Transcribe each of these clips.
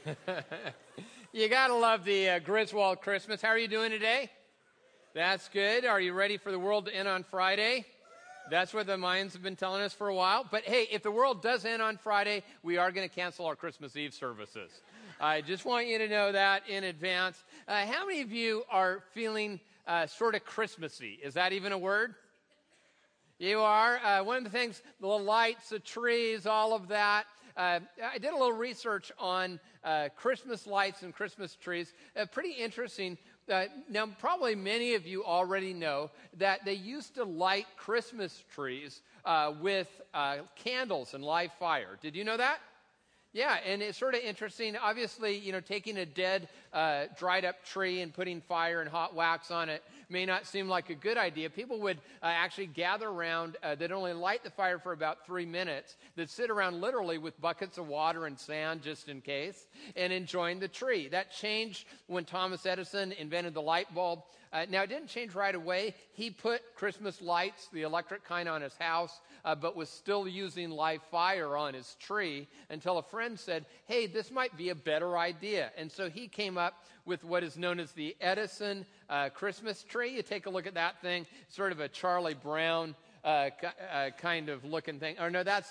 You gotta love the Griswold Christmas. How are you doing today? That's good. Are you ready for the world to end on Friday? That's what the Mayans have been telling us for a while. But hey, if the world does end on Friday, we are going to cancel our Christmas Eve services. I just want you to know that in advance. How many of you are feeling sort of Christmassy? Is that even a word? You are. One of the things, the lights, the trees, all of that. I did a little research on Christmas lights and Christmas trees. Pretty interesting. Now, probably many of you already know that they used to light Christmas trees with candles and live fire. Did you know that? Yeah, and it's sort of interesting. Obviously, you know, taking a dead, dried up tree and putting fire and hot wax on it may not seem like a good idea. People would actually gather around. They'd only light the fire for about 3 minutes. They'd sit around literally with buckets of water and sand just in case and enjoying the tree. That changed when Thomas Edison invented the light bulb. Now, it didn't change right away. He put Christmas lights, the electric kind, on his house, but was still using live fire on his tree until a friend said, hey, this might be a better idea. And so he came up with what is known as the Edison Christmas tree. You take a look at that thing, sort of a Charlie Brown kind of looking thing. Or no, that's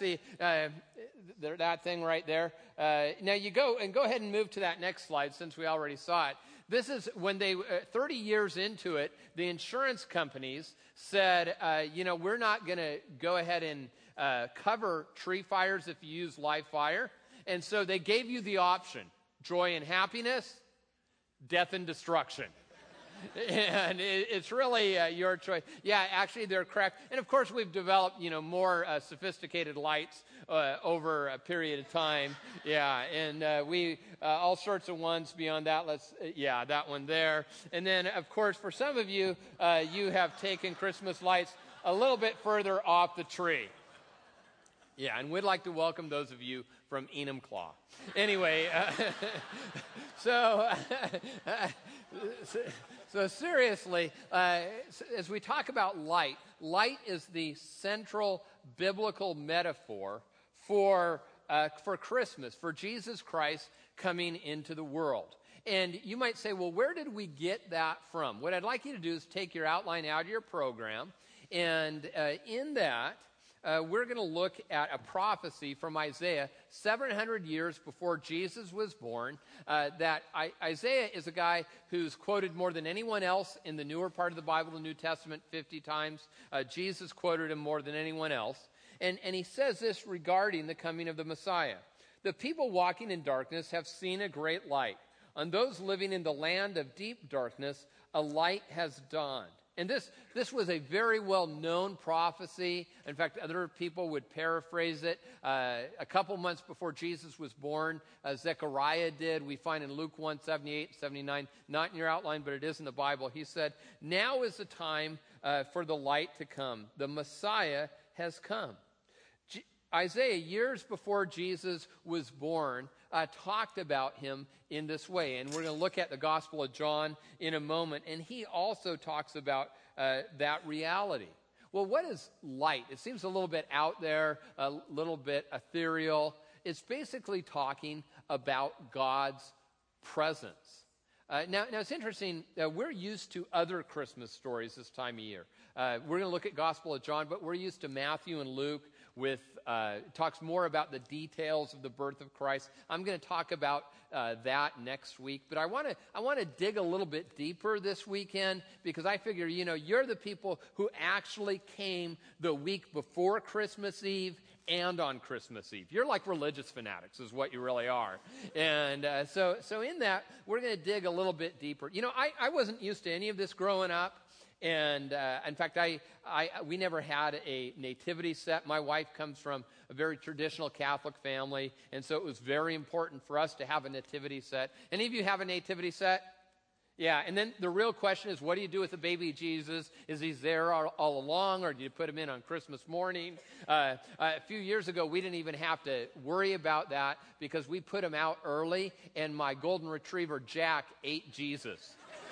that thing right there. Now you go ahead and move to that next slide since we already saw it. This is when they, 30 years into it, the insurance companies said, we're not going to go ahead and cover tree fires if you use live fire. And so they gave you the option, joy and happiness, death and destruction. And it's really your choice. Yeah, actually, they're correct. And of course, we've developed, more sophisticated lights over a period of time. Yeah, and we all sorts of ones beyond that. That one there. And then, of course, for some of you, you have taken Christmas lights a little bit further off the tree. Yeah, and we'd like to welcome those of you from Enumclaw. Anyway, So seriously, as we talk about light, light is the central biblical metaphor for Christmas, for Jesus Christ coming into the world. And you might say, well, where did we get that from? What I'd like you to do is take your outline out of your program, and in that, we're going to look at a prophecy from Isaiah 700 years before Jesus was born. Isaiah is a guy who's quoted more than anyone else in the newer part of the Bible, the New Testament, 50 times. Jesus quoted him more than anyone else. And he says this regarding the coming of the Messiah. The people walking in darkness have seen a great light. On those living in the land of deep darkness, a light has dawned. And this was a very well-known prophecy. In fact, other people would paraphrase it. A couple months before Jesus was born, Zechariah did. We find in Luke 1, 78, 79, not in your outline, but it is in the Bible. He said, now is the time for the light to come. The Messiah has come. Isaiah, years before Jesus was born, talked about him in this way. And we're going to look at the Gospel of John in a moment. And he also talks about that reality. Well, what is light? It seems a little bit out there, a little bit ethereal. It's basically talking about God's presence. Now it's interesting. We're used to other Christmas stories this time of year. We're going to look at Gospel of John, but we're used to Matthew and Luke with talks more about the details of the birth of Christ. I'm going to talk about that next week, but I want to dig a little bit deeper this weekend because I figure you're the people who actually came the week before Christmas Eve and on Christmas Eve. You're like religious fanatics is what you really are. And so in that, we're going to dig a little bit deeper. I wasn't used to any of this growing up. And in fact, we never had a nativity set. My wife comes from a very traditional Catholic family, and so it was very important for us to have a nativity set. Any of you have a nativity set? Yeah, and then the real question is, what do you do with the baby Jesus? Is he there all along, or do you put him in on Christmas morning? A few years ago, we didn't even have to worry about that because we put him out early, and my golden retriever, Jack, ate Jesus.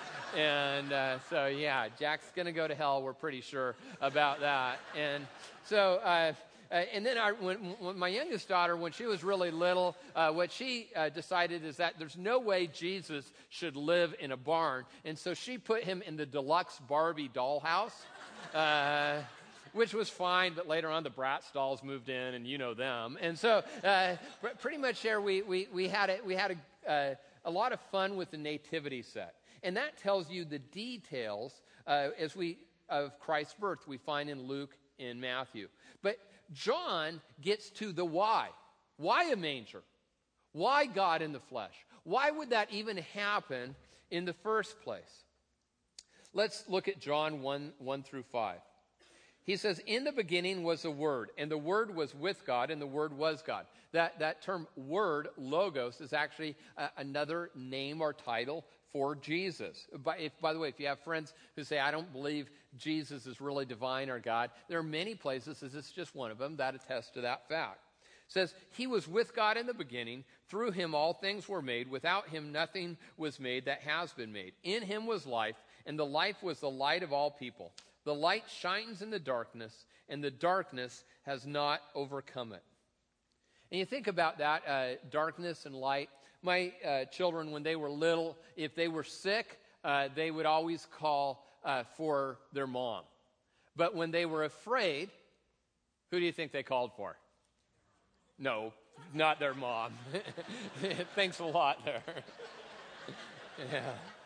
And Jack's going to go to hell. We're pretty sure about that. And so And then when my youngest daughter, when she was really little, what she decided is that there's no way Jesus should live in a barn. And so she put him in the deluxe Barbie dollhouse, which was fine. But later on, the Bratz dolls moved in, and you know them. And so pretty much there, we had a lot of fun with the nativity set. And that tells you the details of Christ's birth we find in Luke and Matthew. But John gets to the why. Why a manger? Why God in the flesh? Why would that even happen in the first place? Let's look at John 1 through 5. He says, in the beginning was the Word, and the Word was with God, and the Word was God. That term word, logos, is actually another name or title for Jesus. By the way, if you have friends who say, I don't believe Jesus is really divine or God, there are many places, this is just one of them, that attest to that fact. It says, he was with God in the beginning. Through him all things were made. Without him nothing was made that has been made. In him was life, and the life was the light of all people. The light shines in the darkness, and the darkness has not overcome it. And you think about that, darkness and light. My children, when they were little, if they were sick, they would always call for their mom. But when they were afraid, who do you think they called for? No, not their mom. Thanks a lot there. Yeah.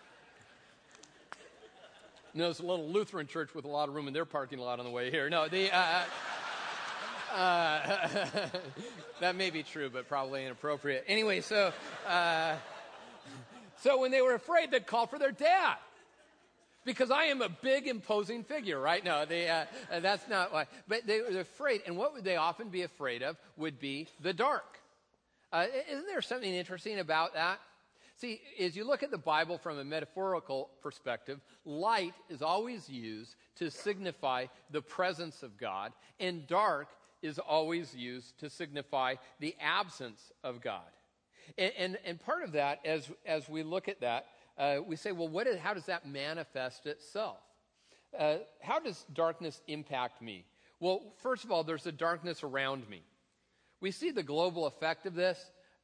No, it's a little Lutheran church with a lot of room in their parking lot on the way here. No, that may be true, but probably inappropriate. Anyway, so when they were afraid, they'd call for their dad. Because I am a big, imposing figure, right? No, that's not why. But they were afraid, and what would they often be afraid of would be the dark. Isn't there something interesting about that? See, as you look at the Bible from a metaphorical perspective, light is always used to signify the presence of God, and dark is always used to signify the absence of God. And part of that, as we look at that, we say, well, how does that manifest itself? How does darkness impact me? Well, first of all, there's a darkness around me. We see the global effect of this.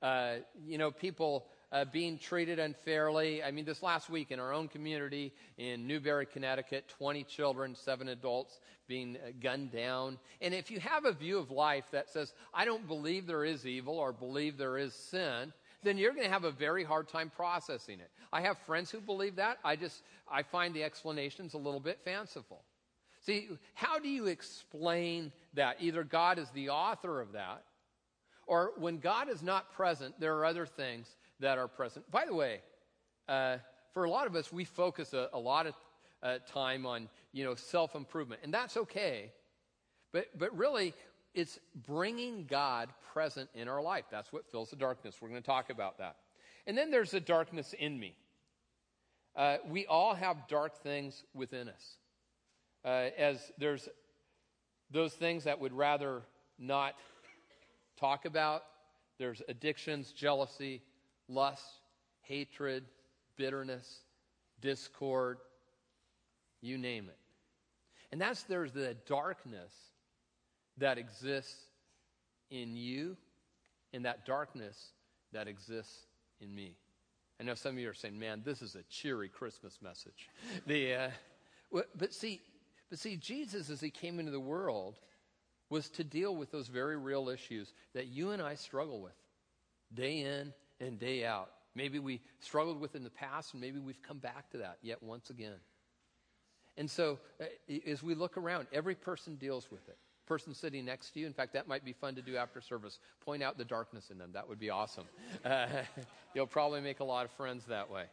People being treated unfairly. I mean, this last week in our own community in Newbury, Connecticut, 20 children, 7 adults being gunned down. And if you have a view of life that says, I don't believe there is evil or believe there is sin, then you're going to have a very hard time processing it. I have friends who believe that. I find the explanations a little bit fanciful. See, how do you explain that? Either God is the author of that, or when God is not present, there are other things that are present. By the way, for a lot of us, we focus a lot of time on, self-improvement, and that's okay. But really, it's bringing God present in our life. That's what fills the darkness. We're going to talk about that. And then there's the darkness in me. We all have dark things within us. As there's those things that would rather not talk about. There's addictions, jealousy, lust, hatred, bitterness, discord, you name it. And there's the darkness that exists in you and that darkness that exists in me. I know some of you are saying, man, this is a cheery Christmas message. But see, Jesus, as he came into the world, was to deal with those very real issues that you and I struggle with day in and day out. Maybe we struggled with in the past, and maybe we've come back to that yet once again. And so as we look around, every person deals with it. Person sitting next to you, in fact, that might be fun to do after service. Point out the darkness in them. That would be awesome. You'll probably make a lot of friends that way.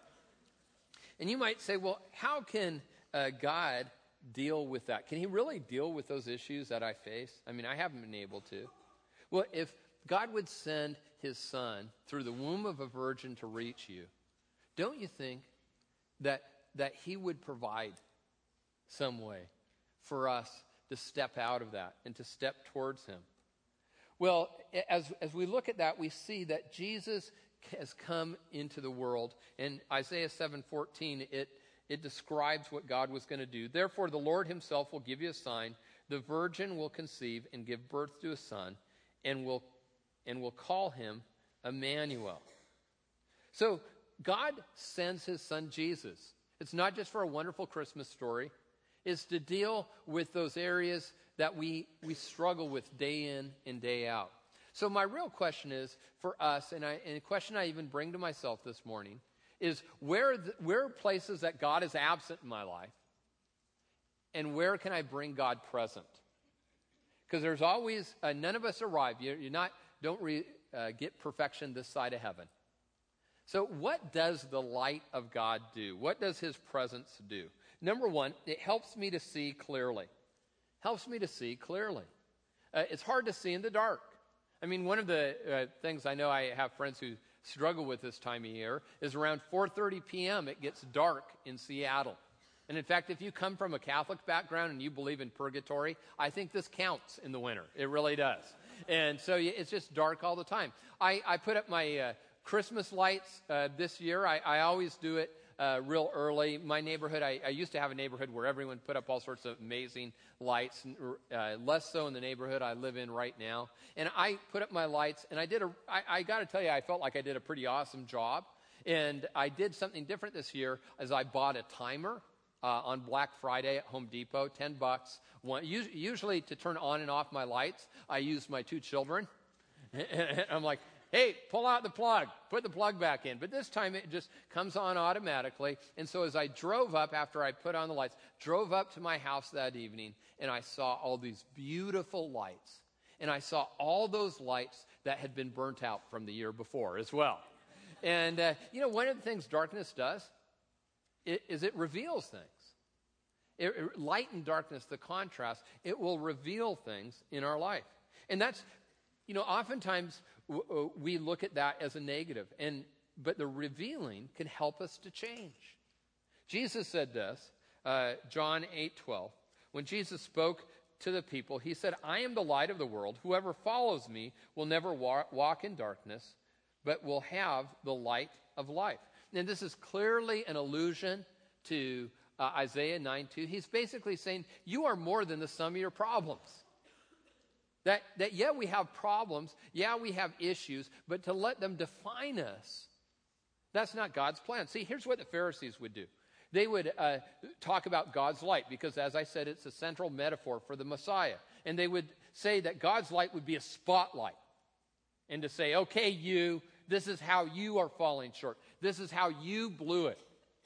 And you might say, well, how can God deal with that? Can he really deal with those issues that I face? I mean, I haven't been able to. Well, if God would send his son through the womb of a virgin to reach you, don't you think that he would provide some way for us to step out of that and to step towards him? Well, as we look at that, we see that Jesus has come into the world. In Isaiah 7:14, it describes what God was going to do. Therefore, the Lord himself will give you a sign. the virgin will conceive and give birth to a son, and will call him Emmanuel. So God sends his son Jesus. It's not just for a wonderful Christmas story. It's to deal with those areas that we struggle with day in and day out. So my real question is for us, and a question I even bring to myself this morning, is where are places that God is absent in my life, and where can I bring God present? Because there's always, none of us arrive. Don't get perfection this side of heaven. So what does the light of God do? What does his presence do? Number one, it helps me to see clearly. Helps me to see clearly. It's hard to see in the dark. I mean, one of the things I know I have friends who struggle with this time of year is around 4:30 p.m. it gets dark in Seattle. And in fact, if you come from a Catholic background and you believe in purgatory, I think this counts in the winter. It really does. And so it's just dark all the time. I put up my Christmas lights this year. I always do it real early. My neighborhood, I used to have a neighborhood where everyone put up all sorts of amazing lights, less so in the neighborhood I live in right now. And I put up my lights, and I got to tell you, I felt like I did a pretty awesome job. And I did something different this year, as I bought a timer on Black Friday at Home Depot, $10. Usually to turn on and off my lights, I use my two children. And I'm like, hey, pull out the plug, put the plug back in. But this time it just comes on automatically. And so as I drove up, after I put on the lights, drove up to my house that evening, and I saw all these beautiful lights. And I saw all those lights that had been burnt out from the year before as well. And, one of the things darkness does is it reveals things. Light and darkness, the contrast, it will reveal things in our life. And that's, oftentimes we look at that as a negative, but the revealing can help us to change. Jesus said this, John 8:12. When Jesus spoke to the people, he said, I am the light of the world. Whoever follows me will never walk in darkness, but will have the light of life. And this is clearly an allusion to Isaiah 9:2. He's basically saying, you are more than the sum of your problems. That yeah, we have problems, yeah, we have issues, but to let them define us, that's not God's plan. See, here's what the Pharisees would do. They would talk about God's light, because as I said, it's a central metaphor for the Messiah. And they would say that God's light would be a spotlight. And to say, okay, this is how you are falling short. This is how you blew it.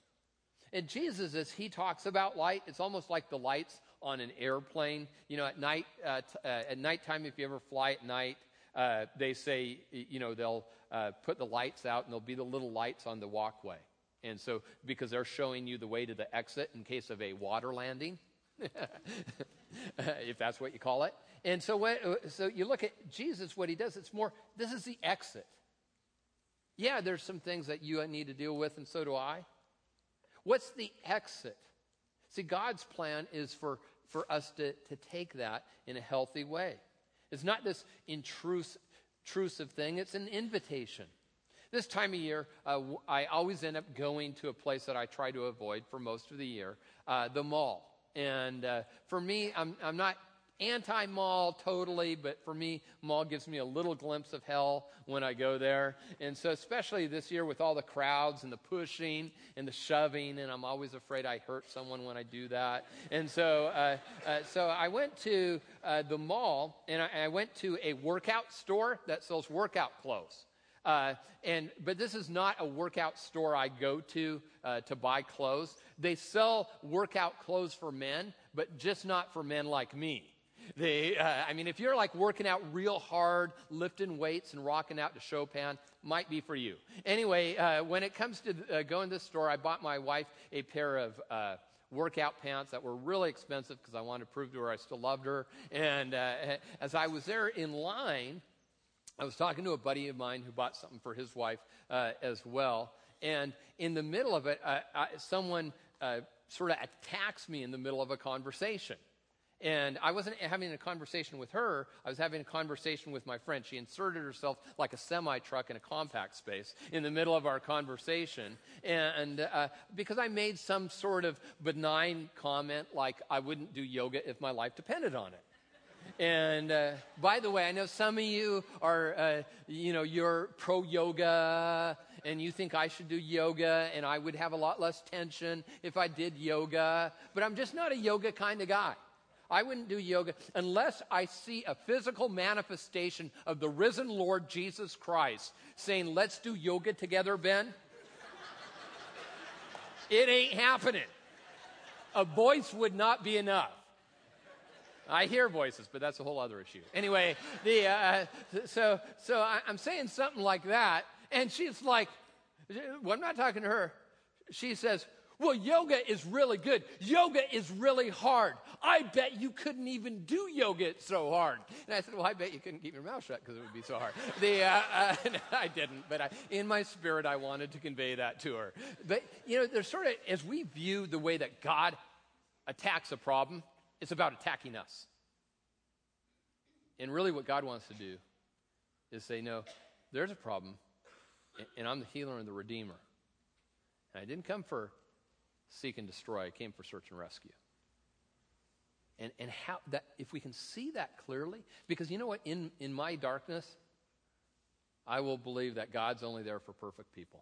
And Jesus, as he talks about light, it's almost like the lights on an airplane. At night, at nighttime, if you ever fly at night, they say, they'll put the lights out, and there'll be the little lights on the walkway. And so, because they're showing you the way to the exit in case of a water landing, if that's what you call it. And so you look at Jesus, what he does, this is the exit. Yeah, there's some things that you need to deal with, and so do I. What's the exit? See, God's plan is for us to take that in a healthy way. It's not this intrusive thing. It's an invitation. This time of year, I always end up going to a place that I try to avoid for most of the year, the mall. And for me, I'm not anti-mall totally, but for me, mall gives me a little glimpse of hell when I go there. And so especially this year with all the crowds and the pushing and the shoving, and I'm always afraid I hurt someone when I do that. And so I went to the mall, and I went to a workout store that sells workout clothes. But this is not a workout store I go to buy clothes. They sell workout clothes for men, but just not for men like me. If you're like working out real hard, lifting weights and rocking out to Chopin, might be for you. Anyway, when it comes to going to the store, I bought my wife a pair of workout pants that were really expensive because I wanted to prove to her I still loved her. And as I was there in line, I was talking to a buddy of mine who bought something for his wife as well. And in the middle of it, someone sort of attacks me in the middle of a conversation. And I wasn't having a conversation with her. I was having a conversation with my friend. She inserted herself like a semi-truck in a compact space in the middle of our conversation. And because I made some sort of benign comment like I wouldn't do yoga if my life depended on it. And by the way, I know some of you are, you're pro-yoga, and you think I should do yoga, and I would have a lot less tension if I did yoga. But I'm just not a yoga kind of guy. I wouldn't do yoga unless I see a physical manifestation of the risen Lord Jesus Christ saying, let's do yoga together, Ben. It ain't happening. A voice would not be enough. I hear voices, but that's a whole other issue. Anyway, so I'm saying something like that, and she's like, well, I'm not talking to her. She says, well, yoga is really good. Yoga is really hard. I bet you couldn't even do yoga. It's so hard. And I said, well, I bet you couldn't keep your mouth shut because it would be so hard. I didn't, but in my spirit, I wanted to convey that to her. But, there's sort of, as we view the way that God attacks a problem, it's about attacking us. And really what God wants to do is say, no, there's a problem, and I'm the healer and the redeemer. And I didn't come for seek and destroy. I came for search and rescue. And how that, if we can see that clearly, because you know what, in my darkness, I will believe that God's only there for perfect people.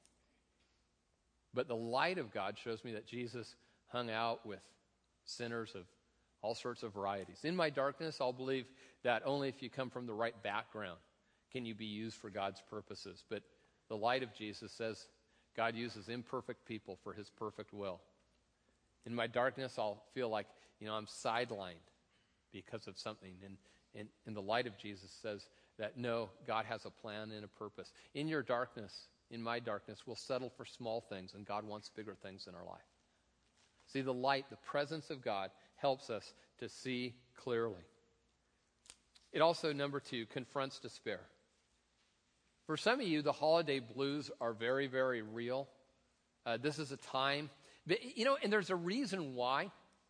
But the light of God shows me that Jesus hung out with sinners of all sorts of varieties. In my darkness, I'll believe that only if you come from the right background can you be used for God's purposes. But the light of Jesus says God uses imperfect people for his perfect will. In my darkness, I'll feel like, I'm sidelined because of something. And the light of Jesus says that, no, God has a plan and a purpose. In your darkness, in my darkness, we'll settle for small things, and God wants bigger things in our life. See, the light, the presence of God, helps us to see clearly. It also, number 2, confronts despair. For some of you, the holiday blues are very, very real. This is a time, and there's a reason why.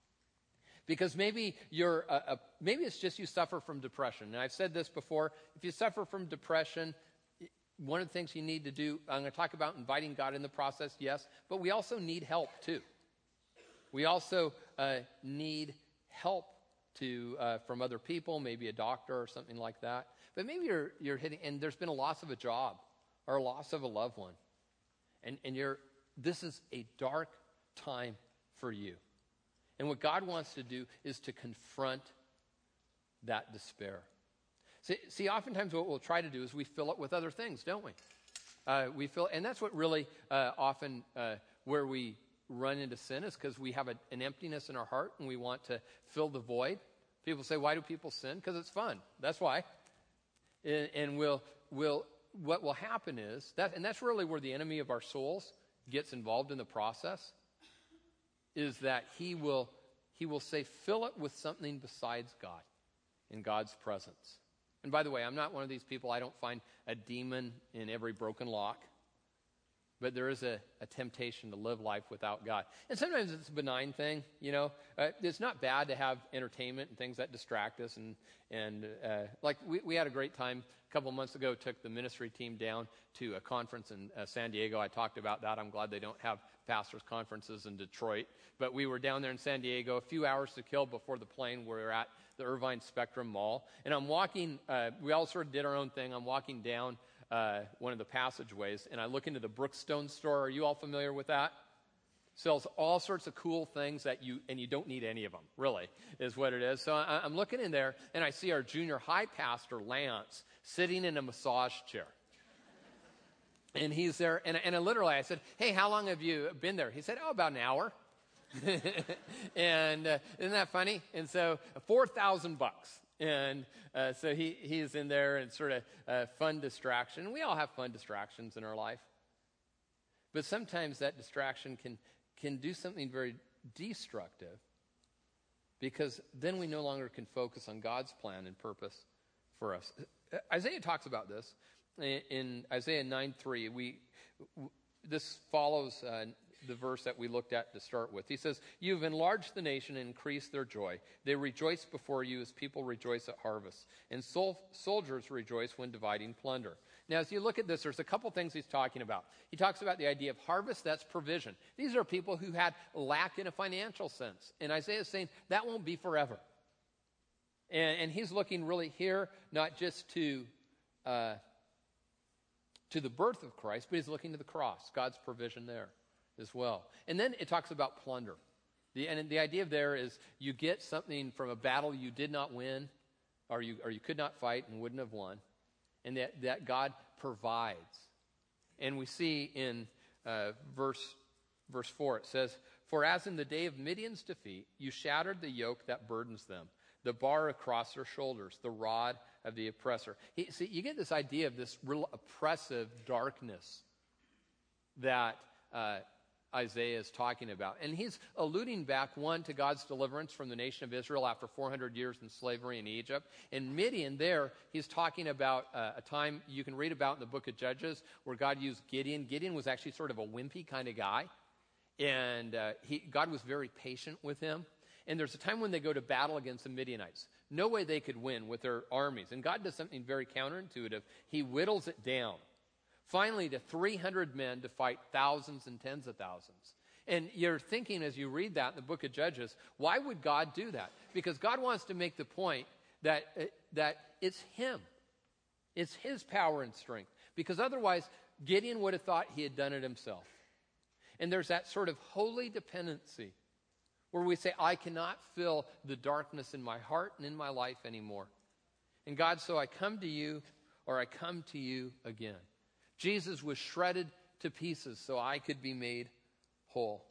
Because maybe maybe it's just you suffer from depression. And I've said this before. If you suffer from depression, one of the things you need to do, I'm going to talk about inviting God in the process, yes, but we also need help too. We also need help from other people, maybe a doctor or something like that. But maybe you're hitting, and there's been a loss of a job or a loss of a loved one, and this is a dark time for you. And what God wants to do is to confront that despair. See, oftentimes what we'll try to do is we fill it with other things, don't we? And that's what really often where we run into sin is because we have an emptiness in our heart and we want to fill the void. People say, why do people sin? Because it's fun. That's why. And what will happen is, and that's really where the enemy of our souls gets involved in the process, is that he will say, fill it with something besides God, in God's presence. And by the way, I'm not one of these people, I don't find a demon in every broken lock. But there is a temptation to live life without God. And sometimes it's a benign thing, It's not bad to have entertainment and things that distract us. And like we had a great time a couple months ago, took the ministry team down to a conference in San Diego. I talked about that. I'm glad they don't have pastors' conferences in Detroit. But we were down there in San Diego, a few hours to kill before the plane. We were at the Irvine Spectrum Mall. And I'm walking, we all sort of did our own thing. I'm walking down one of the passageways, and I look into the Brookstone store. Are you all familiar with that? Sells all sorts of cool things that you don't need any of them, really, is what it is. So I'm looking in there, and I see our junior high pastor, Lance, sitting in a massage chair. And he's there, and I said, hey, how long have you been there? He said, about an hour. And isn't that funny? And so $4,000. And so he's in there, and sort of fun distraction. We all have fun distractions in our life. But sometimes that distraction can do something very destructive, because then we no longer can focus on God's plan and purpose for us. Isaiah talks about this in Isaiah 9:3. This follows the verse that we looked at to start with. He says, "You've enlarged the nation and increased their joy. They rejoice before you as people rejoice at harvest, and soldiers rejoice when dividing plunder." Now, as you look at this, there's a couple things he's talking about. He talks about the idea of harvest, that's provision. These are people who had lack in a financial sense. And Isaiah is saying that won't be forever. And he's looking really here not just to the birth of Christ, but he's looking to the cross, God's provision there as well. And then it talks about plunder. And the idea there is you get something from a battle you did not win, or you could not fight and wouldn't have won, and that God provides. And we see in verse 4, it says, "For as in the day of Midian's defeat, you shattered the yoke that burdens them, the bar across their shoulders, the rod of the oppressor." See, you get this idea of this real oppressive darkness that Isaiah is talking about. And he's alluding back, one, to God's deliverance from the nation of Israel after 400 years in slavery in Egypt. In Midian there, he's talking about a time you can read about in the book of Judges where God used Gideon. Gideon was actually sort of a wimpy kind of guy. And God was very patient with him. And there's a time when they go to battle against the Midianites. No way they could win with their armies. And God does something very counterintuitive. He whittles it down, finally to 300 men to fight thousands and tens of thousands. And you're thinking as you read that in the book of Judges, why would God do that? Because God wants to make the point that it's him. It's his power and strength. Because otherwise, Gideon would have thought he had done it himself. And there's that sort of holy dependency where we say, I cannot feel the darkness in my heart and in my life anymore. And God, so I come to you, or I come to you again. Jesus was shredded to pieces so I could be made whole.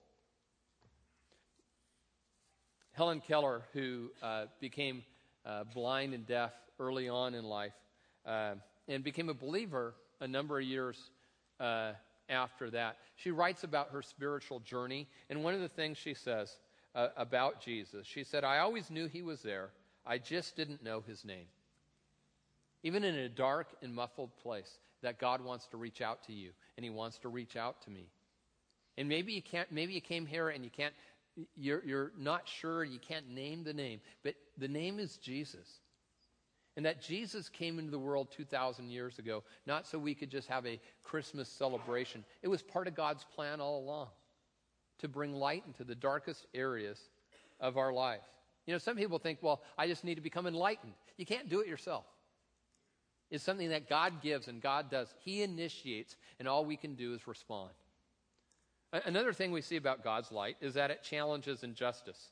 Helen Keller, who became blind and deaf early on in life, and became a believer a number of years after that, she writes about her spiritual journey. And one of the things she says about Jesus, she said, "I always knew he was there. I just didn't know his name." Even in a dark and muffled place, that God wants to reach out to you, and he wants to reach out to me. And maybe you came here and you're not sure, you can't name the name, but the name is Jesus. And that Jesus came into the world 2,000 years ago, not so we could just have a Christmas celebration. It was part of God's plan all along, to bring light into the darkest areas of our life. You know, some people think, well, I just need to become enlightened. You can't do it yourself. It's something that God gives and God does. He initiates, and all we can do is respond. Another thing we see about God's light is that it challenges injustice.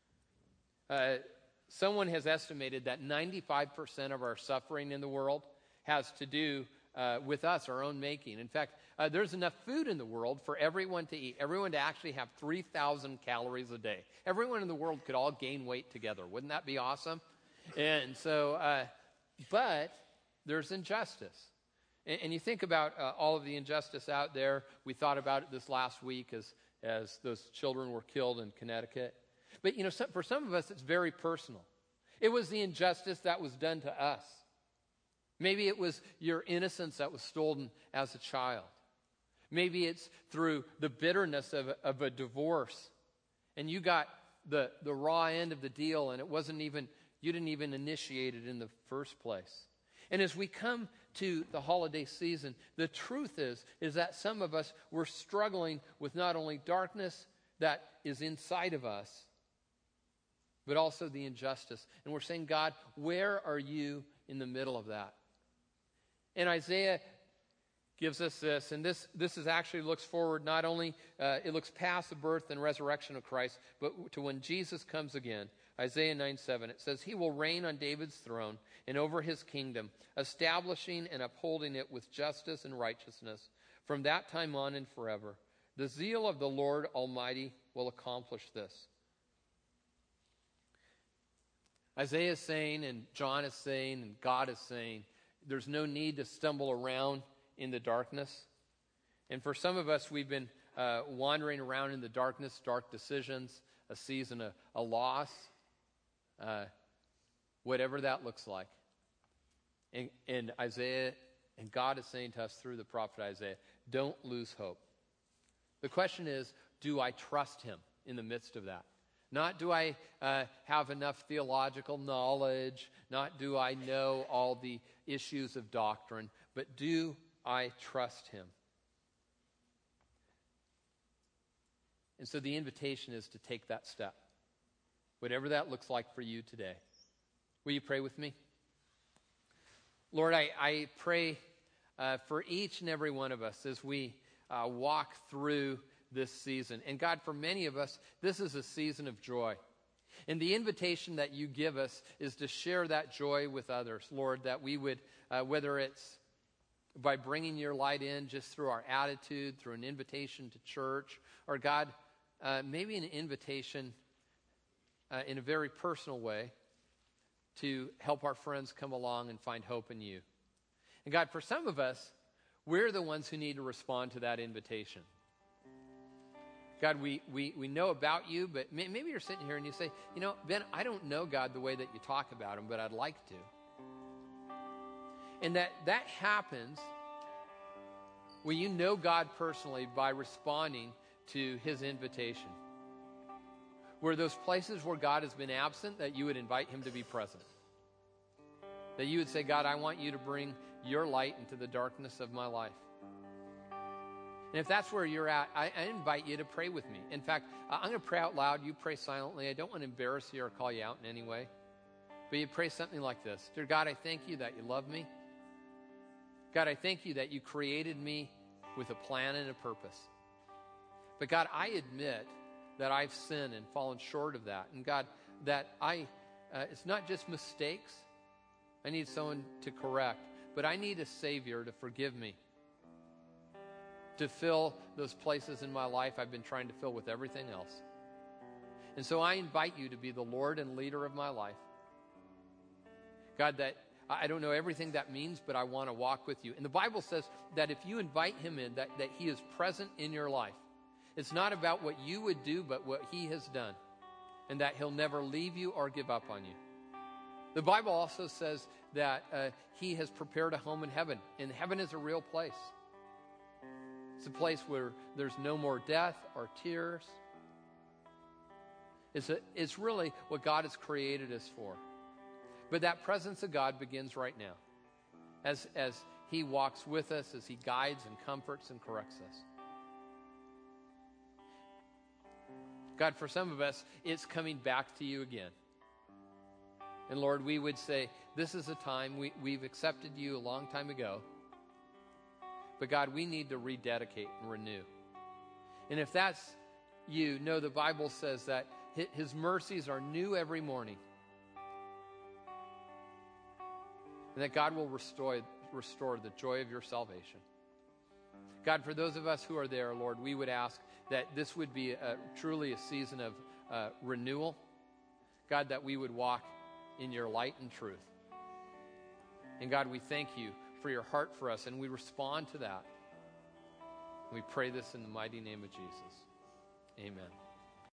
Someone has estimated that 95% of our suffering in the world has to do with us, our own making. In fact, there's enough food in the world for everyone to eat, everyone to actually have 3,000 calories a day. Everyone in the world could all gain weight together. Wouldn't that be awesome? And so, but there's injustice. And you think about all of the injustice out there. We thought about it this last week as those children were killed in Connecticut. But, you know, for some of us, it's very personal. It was the injustice that was done to us. Maybe it was your innocence that was stolen as a child. Maybe it's through the bitterness of a divorce. And you got the raw end of the deal, and you didn't even initiate it in the first place. And as we come to the holiday season, the truth is that some of us were struggling with not only darkness that is inside of us, but also the injustice. And we're saying, God, where are you in the middle of that? And Isaiah gives us this, and this is actually looks forward, not only, it looks past the birth and resurrection of Christ, but to when Jesus comes again. Isaiah 9:7, it says, "He will reign on David's throne and over his kingdom, establishing and upholding it with justice and righteousness from that time on and forever. The zeal of the Lord Almighty will accomplish this." Isaiah is saying, and John is saying, and God is saying, there's no need to stumble around in the darkness. And for some of us, we've been wandering around in the darkness, dark decisions, a season of a loss, whatever that looks like. And Isaiah, and God is saying to us through the prophet Isaiah, don't lose hope. The question is, do I trust him in the midst of that? Not do I have enough theological knowledge, not do I know all the issues of doctrine, but do I trust him? And so the invitation is to take that step, whatever that looks like for you today. Will you pray with me? Lord, I pray for each and every one of us as we walk through this season. And God, for many of us, this is a season of joy. And the invitation that you give us is to share that joy with others, Lord, that we would, whether it's by bringing your light in just through our attitude, through an invitation to church, or God, maybe an invitation in a very personal way to help our friends come along and find hope in you. And God, for some of us, we're the ones who need to respond to that invitation. God, we know about you, but maybe you're sitting here and you say, you know, Ben, I don't know God the way that you talk about him, but I'd like to. And that happens when you know God personally by responding to his invitation. Where those places where God has been absent, that you would invite him to be present. That you would say, God, I want you to bring your light into the darkness of my life. And if that's where you're at, I invite you to pray with me. In fact, I'm going to pray out loud. You pray silently. I don't want to embarrass you or call you out in any way. But you pray something like this. Dear God, I thank you that you love me. God, I thank you that you created me with a plan and a purpose. But God, I admit that I've sinned and fallen short of that. And God, that it's not just mistakes. I need someone to correct. But I need a Savior to forgive me. To fill those places in my life I've been trying to fill with everything else. And so I invite you to be the Lord and leader of my life. God, that I don't know everything that means, but I want to walk with you. And the Bible says that if you invite him in, that he is present in your life. It's not about what you would do, but what he has done. And that he'll never leave you or give up on you. The Bible also says that he has prepared a home in heaven. And heaven is a real place. It's a place where there's no more death or tears. It's really what God has created us for. But that presence of God begins right now. As he walks with us, as he guides and comforts and corrects us. God, for some of us, it's coming back to you again. And Lord, we would say, this is a time, we've accepted you a long time ago. But God, we need to rededicate and renew. And if that's you, know the Bible says that his mercies are new every morning. And that God will restore the joy of your salvation. God, for those of us who are there, Lord, we would ask that this would be truly a season of renewal. God, that we would walk in your light and truth. And God, we thank you for your heart for us, and we respond to that. We pray this in the mighty name of Jesus. Amen.